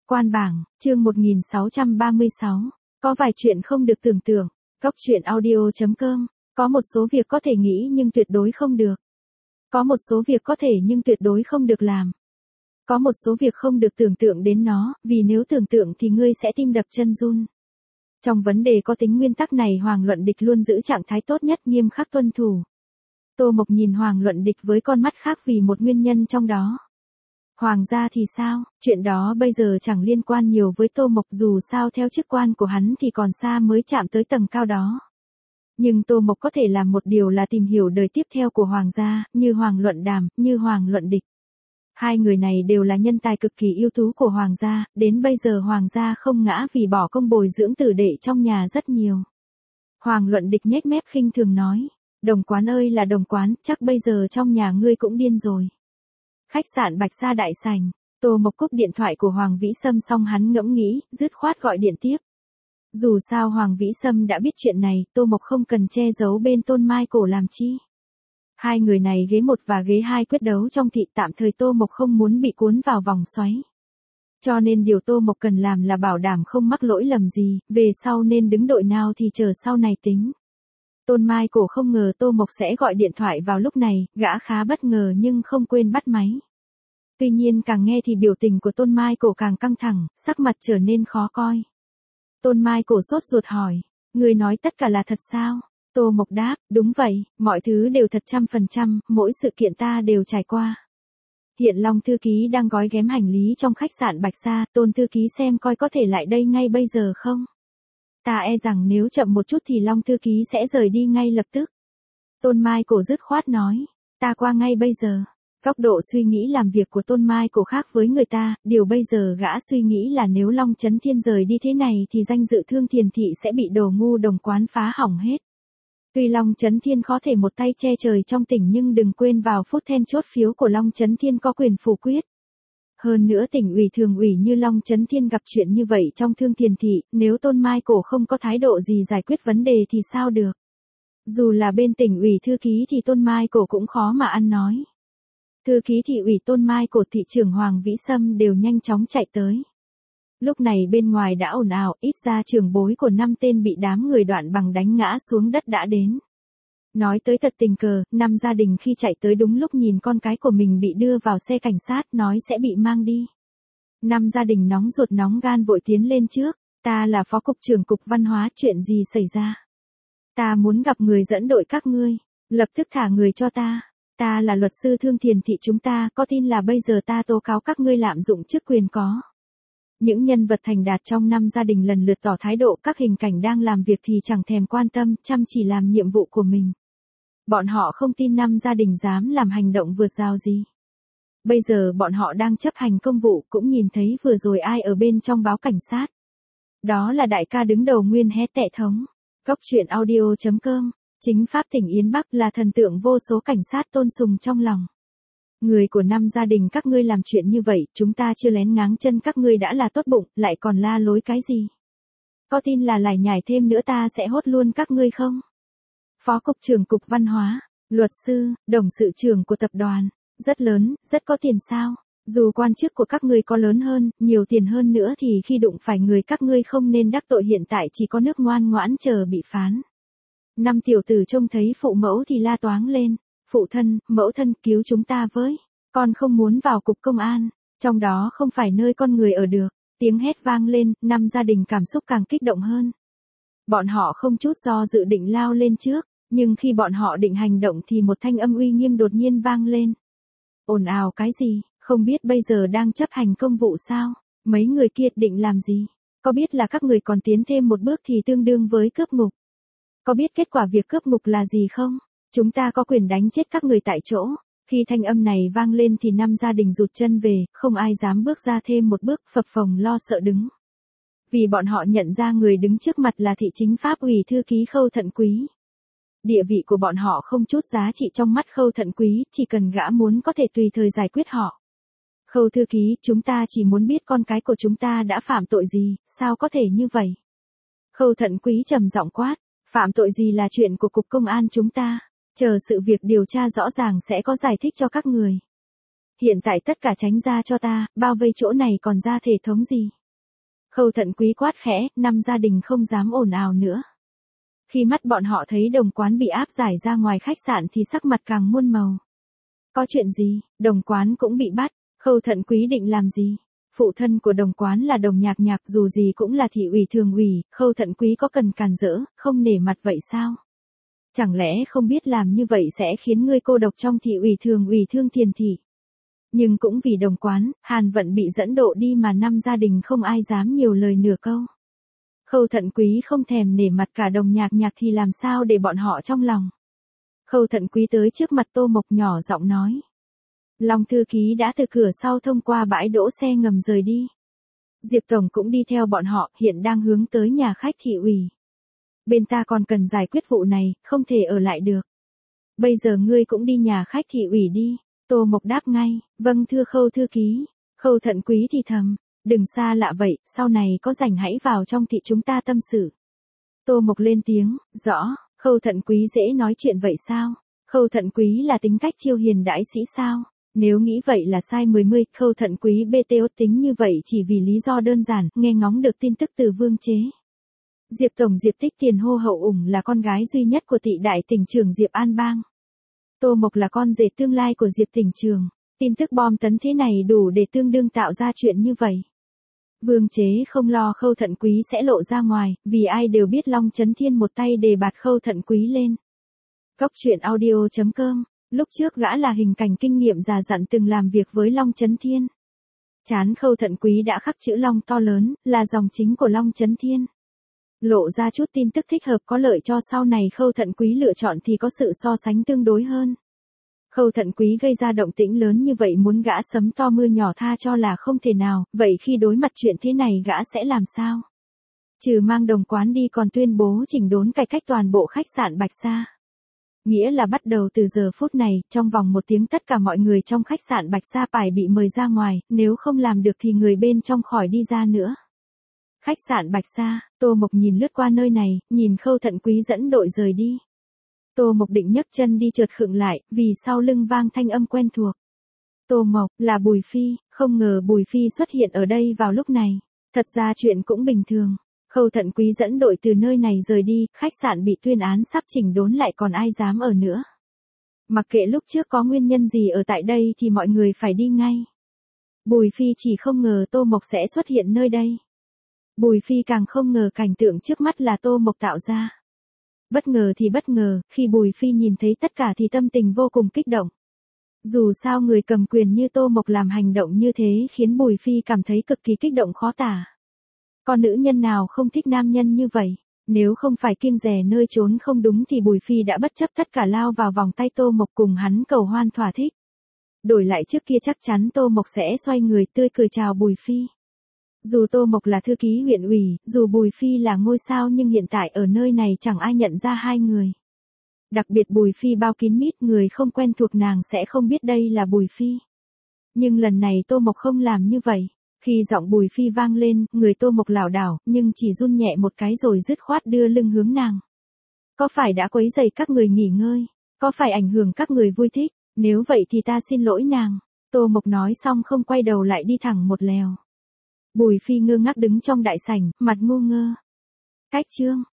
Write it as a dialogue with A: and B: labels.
A: Quan bảng, chương 1636. Có vài chuyện không được tưởng tượng. Góc truyện audio.com. Có một số việc có thể nghĩ nhưng tuyệt đối không được. Có một số việc có thể nhưng tuyệt đối không được làm. Có một số việc không được tưởng tượng đến nó, vì nếu tưởng tượng thì ngươi sẽ tim đập chân run. Trong vấn đề có tính nguyên tắc này Hoàng Luận Địch luôn giữ trạng thái tốt nhất, nghiêm khắc tuân thủ. Tô Mộc nhìn Hoàng Luận Địch với con mắt khác vì một nguyên nhân trong đó. Hoàng gia thì sao, chuyện đó bây giờ chẳng liên quan nhiều với Tô Mộc, dù sao theo chức quan của hắn thì còn xa mới chạm tới tầng cao đó. Nhưng Tô Mộc có thể làm một điều là tìm hiểu đời tiếp theo của Hoàng gia, như Hoàng Luận Đàm, như Hoàng Luận Địch. Hai người này đều là nhân tài cực kỳ ưu tú của Hoàng gia, đến bây giờ Hoàng gia không ngã vì bỏ công bồi dưỡng tử đệ trong nhà rất nhiều. Hoàng Luận Địch nhếch mép khinh thường nói, Đồng Quán ơi là Đồng Quán, chắc bây giờ trong nhà ngươi cũng điên rồi. Khách sạn Bạch Sa đại sảnh, Tô Mộc cúp điện thoại của Hoàng Vĩ Sâm xong hắn ngẫm nghĩ, dứt khoát gọi điện tiếp. Dù sao Hoàng Vĩ Sâm đã biết chuyện này, Tô Mộc không cần che giấu bên Tôn Mai Cổ làm chi. Hai người này ghế 1 và ghế 2 quyết đấu trong thị, tạm thời Tô Mộc không muốn bị cuốn vào vòng xoáy. Cho nên điều Tô Mộc cần làm là bảo đảm không mắc lỗi lầm gì, về sau nên đứng đội nào thì chờ sau này tính. Tôn Mai Cổ không ngờ Tô Mộc sẽ gọi điện thoại vào lúc này, gã khá bất ngờ nhưng không quên bắt máy. Tuy nhiên càng nghe thì biểu tình của Tôn Mai Cổ càng căng thẳng, sắc mặt trở nên khó coi. Tôn Mai Cổ sốt ruột hỏi, người nói tất cả là thật sao? Tô Mộc đáp, đúng vậy, mọi thứ đều thật 100%, mỗi sự kiện ta đều trải qua. Hiện Long thư ký đang gói ghém hành lý trong khách sạn Bạch Sa, Tôn thư ký xem coi có thể lại đây ngay bây giờ không? Ta e rằng nếu chậm một chút thì Long thư ký sẽ rời đi ngay lập tức. Tôn Mai Cổ dứt khoát nói, ta qua ngay bây giờ. Góc độ suy nghĩ làm việc của Tôn Mai Cổ khác với người ta, điều bây giờ gã suy nghĩ là nếu Long Chấn Thiên rời đi thế này thì danh dự Thương Thiền thị sẽ bị đồ ngu Đồng Quán phá hỏng hết. Tuy Long Chấn Thiên có thể một tay che trời trong tỉnh nhưng đừng quên vào phút then chốt phiếu của Long Chấn Thiên có quyền phủ quyết. Hơn nữa tỉnh ủy thường ủy như Long Chấn Thiên gặp chuyện như vậy trong Thương Thiền thị, nếu Tôn Mai Cổ không có thái độ gì giải quyết vấn đề thì sao được. Dù là bên tỉnh ủy thư ký thì Tôn Mai Cổ cũng khó mà ăn nói. Thư ký thị ủy Tôn Mai Cổ, thị trưởng Hoàng Vĩ Sâm đều nhanh chóng chạy tới. Lúc này bên ngoài đã ồn ào, ít ra trưởng bối của 5 tên bị đám người Đoạn Bằng đánh ngã xuống đất đã đến. Nói tới thật tình cờ, 5 gia đình khi chạy tới đúng lúc nhìn con cái của mình bị đưa vào xe cảnh sát nói sẽ bị mang đi. 5 gia đình nóng ruột nóng gan vội tiến lên trước, ta là phó cục trưởng cục văn hóa, chuyện gì xảy ra? Ta muốn gặp người dẫn đội các ngươi, lập tức thả người cho ta. Ta là luật sư Thương Thiền thị chúng ta, có tin là bây giờ ta tố cáo các ngươi lạm dụng chức quyền có. Những nhân vật thành đạt trong 5 gia đình lần lượt tỏ thái độ, các hình cảnh đang làm việc thì chẳng thèm quan tâm, chăm chỉ làm nhiệm vụ của mình. Bọn họ không tin 5 gia đình dám làm hành động vượt rào gì. Bây giờ bọn họ đang chấp hành công vụ, cũng nhìn thấy vừa rồi ai ở bên trong báo cảnh sát. Đó là đại ca đứng đầu Nguyên Hé Tệ Thống. Góc truyện audio.com. Chính pháp tỉnh Yến Bắc là thần tượng vô số cảnh sát tôn sùng trong lòng. Người của 5 gia đình các ngươi làm chuyện như vậy, chúng ta chưa lén ngáng chân các ngươi đã là tốt bụng, lại còn la lối cái gì? Có tin là lải nhải thêm nữa ta sẽ hốt luôn các ngươi không? Phó cục trưởng cục văn hóa, luật sư, đồng sự trưởng của tập đoàn, rất lớn, rất có tiền sao? Dù quan chức của các ngươi có lớn hơn, nhiều tiền hơn nữa thì khi đụng phải người các ngươi không nên đắc tội, hiện tại chỉ có nước ngoan ngoãn chờ bị phán. 5 tiểu tử trông thấy phụ mẫu thì la toáng lên, phụ thân, mẫu thân cứu chúng ta với, con không muốn vào cục công an, trong đó không phải nơi con người ở được. Tiếng hét vang lên, 5 gia đình cảm xúc càng kích động hơn. Bọn họ không chút do dự định lao lên trước, nhưng khi bọn họ định hành động thì một thanh âm uy nghiêm đột nhiên vang lên. Ồn ào cái gì, không biết bây giờ đang chấp hành công vụ sao? Mấy người kia định làm gì? Có biết là các người còn tiến thêm một bước thì tương đương với cướp ngục? Có biết kết quả việc cướp ngục là gì không? Chúng ta có quyền đánh chết các người tại chỗ. Khi thanh âm này vang lên thì 5 gia đình rụt chân về, không ai dám bước ra thêm một bước, phập phồng lo sợ đứng. Vì bọn họ nhận ra người đứng trước mặt là thị chính pháp ủy thư ký Khâu Thận Quý. Địa vị của bọn họ không chút giá trị trong mắt Khâu Thận Quý, chỉ cần gã muốn có thể tùy thời giải quyết họ. Khâu thư ký, chúng ta chỉ muốn biết con cái của chúng ta đã phạm tội gì, sao có thể như vậy? Khâu Thận Quý trầm giọng quát, phạm tội gì là chuyện của cục công an chúng ta, chờ sự việc điều tra rõ ràng sẽ có giải thích cho các người. Hiện tại tất cả tránh ra cho ta, bao vây chỗ này còn ra thể thống gì? Khâu Thận Quý quát khẽ, năm gia đình không dám ồn ào nữa. Khi mắt bọn họ thấy Đồng Quán bị áp giải ra ngoài khách sạn thì sắc mặt càng muôn màu. Có chuyện gì, Đồng Quán cũng bị bắt, Khâu Thận Quý định làm gì? Phụ thân của Đồng Quán là Đồng Nhạc Nhạc, dù gì cũng là thị ủy thường ủy, Khâu Thận Quý có cần cản rỡ, không nể mặt vậy sao? Chẳng lẽ không biết làm như vậy sẽ khiến ngươi cô độc trong thị ủy thường ủy Thương Thiền thị? Nhưng cũng vì Đồng Quán, Hàn Vận bị dẫn độ đi mà năm gia đình không ai dám nhiều lời nửa câu. Khâu Thận Quý không thèm nể mặt cả Đồng Nhạc Nhạc thì làm sao để bọn họ trong lòng. Khâu Thận Quý tới trước mặt Tô Mộc nhỏ giọng nói. Long thư ký đã từ cửa sau thông qua bãi đỗ xe ngầm rời đi. Diệp Tổng cũng đi theo bọn họ, hiện đang hướng tới nhà khách thị ủy. Bên ta còn cần giải quyết vụ này, không thể ở lại được. Bây giờ ngươi cũng đi nhà khách thị ủy đi. Tô Mộc đáp ngay, vâng thưa Khâu thư ký. Khâu Thận Quý thì thầm, đừng xa lạ vậy, sau này có rảnh hãy vào trong thị chúng ta tâm sự. Tô Mộc lên tiếng, rõ, Khâu Thận Quý dễ nói chuyện vậy sao? Khâu Thận Quý là tính cách chiêu hiền đãi sĩ sao? Nếu nghĩ vậy là sai 10, Khâu Thận Quý BTO tính như vậy chỉ vì lý do đơn giản, nghe ngóng được tin tức từ Vương Chế. Diệp Tổng Diệp Tích Tiền hô hậu ủng là con gái duy nhất của thị đại tỉnh trưởng Diệp An Bang. Tô Mộc là con rể tương lai của Diệp tỉnh trưởng. Tin tức bom tấn thế này đủ để tương đương tạo ra chuyện như vậy. Vương Chế không lo Khâu Thận Quý sẽ lộ ra ngoài, vì ai đều biết Long Chấn Thiên một tay đề bạt Khâu Thận Quý lên. Góc truyện audio.com, lúc trước gã là hình cảnh kinh nghiệm già dặn từng làm việc với Long Chấn Thiên. Chán Khâu Thận Quý đã khắc chữ Long to lớn, là dòng chính của Long Chấn Thiên. Lộ ra chút tin tức thích hợp có lợi cho sau này Khâu Thận Quý lựa chọn thì có sự so sánh tương đối hơn. Khâu Thận Quý gây ra động tĩnh lớn như vậy muốn gã sấm to mưa nhỏ tha cho là không thể nào, vậy khi đối mặt chuyện thế này gã sẽ làm sao? Trừ mang Đồng Quán đi còn tuyên bố chỉnh đốn cải cách toàn bộ khách sạn Bạch Sa. Nghĩa là bắt đầu từ giờ phút này, trong vòng 1 tiếng tất cả mọi người trong khách sạn Bạch Sa phải bị mời ra ngoài, nếu không làm được thì người bên trong khỏi đi ra nữa. Khách sạn Bạch Sa, Tô Mộc nhìn lướt qua nơi này, nhìn Khâu Thận Quý dẫn đội rời đi. Tô Mộc định nhấc chân đi chợt khựng lại, vì sau lưng vang thanh âm quen thuộc. Tô Mộc, là Bùi Phi, không ngờ Bùi Phi xuất hiện ở đây vào lúc này. Thật ra chuyện cũng bình thường. Khâu Thận Quý dẫn đội từ nơi này rời đi, khách sạn bị tuyên án sắp chỉnh đốn lại còn ai dám ở nữa. Mặc kệ lúc trước có nguyên nhân gì ở tại đây thì mọi người phải đi ngay. Bùi Phi chỉ không ngờ Tô Mộc sẽ xuất hiện nơi đây. Bùi Phi càng không ngờ cảnh tượng trước mắt là Tô Mộc tạo ra. Bất ngờ thì bất ngờ, khi Bùi Phi nhìn thấy tất cả thì tâm tình vô cùng kích động. Dù sao người cầm quyền như Tô Mộc làm hành động như thế khiến Bùi Phi cảm thấy cực kỳ kích động khó tả. Con nữ nhân nào không thích nam nhân như vậy, nếu không phải kiêng dè nơi trốn không đúng thì Bùi Phi đã bất chấp tất cả lao vào vòng tay Tô Mộc cùng hắn cầu hoan thỏa thích. Đổi lại trước kia chắc chắn Tô Mộc sẽ xoay người tươi cười chào Bùi Phi. Dù Tô Mộc là thư ký huyện ủy, dù Bùi Phi là ngôi sao nhưng hiện tại ở nơi này chẳng ai nhận ra hai người. Đặc biệt Bùi Phi bao kín mít, người không quen thuộc nàng sẽ không biết đây là Bùi Phi. Nhưng lần này Tô Mộc không làm như vậy. Khi giọng Bùi Phi vang lên, người Tô Mộc lảo đảo, nhưng chỉ run nhẹ một cái rồi dứt khoát đưa lưng hướng nàng. Có phải đã quấy rầy các người nghỉ ngơi? Có phải ảnh hưởng các người vui thích? Nếu vậy thì ta xin lỗi nàng. Tô Mộc nói xong không quay đầu lại đi thẳng một lèo. Bùi Phi ngơ ngác đứng trong đại sảnh, mặt ngu ngơ. Cách chương.